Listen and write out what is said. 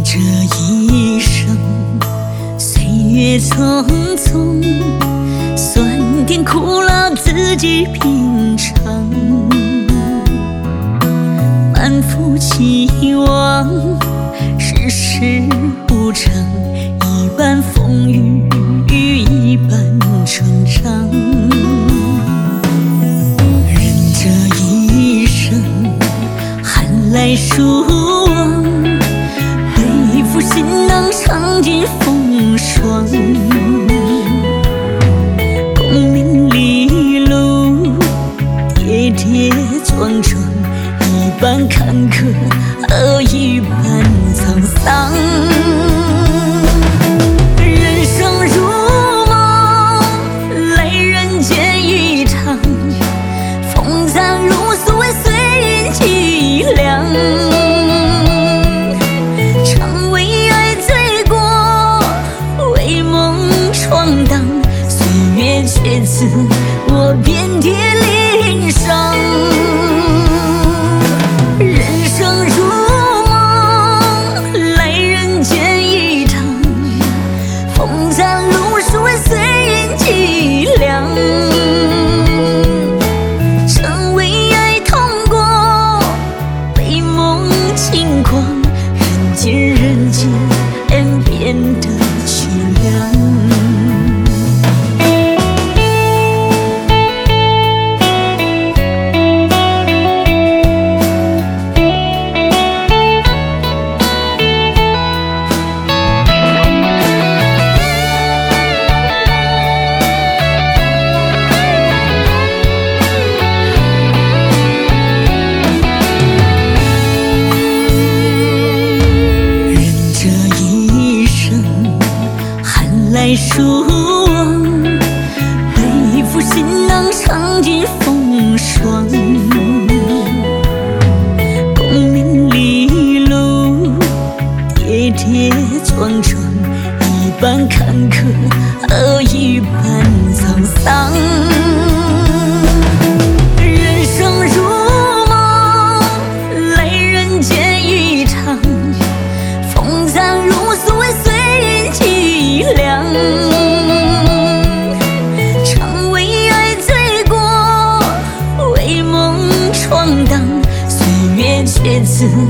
这一生岁月匆匆，酸甜苦辣自己品尝，满腹期望，世事无常，一半风雨，一半成长。人这一生寒来暑往，背负行囊，尝尽风霜。功名利禄，跌跌撞撞，一半坎坷，一半沧桑。人生如梦，来人间一场，风餐露宿，随缘凄凉。常为爱醉过，为梦闯荡，岁月却赐我遍体鳞伤。人生如梦，来人间一场，风餐露宿，随缘凄凉。曾为爱痛过，被梦轻狂，人间人间变得凄凉。来暑往，背负行囊，尝尽风霜。功名利禄，跌跌撞撞，一半坎坷，一半沧桑。人生如梦，来人间一场，风餐露宿，随缘凄凉。常为爱醉过，为梦闯荡，岁月却赐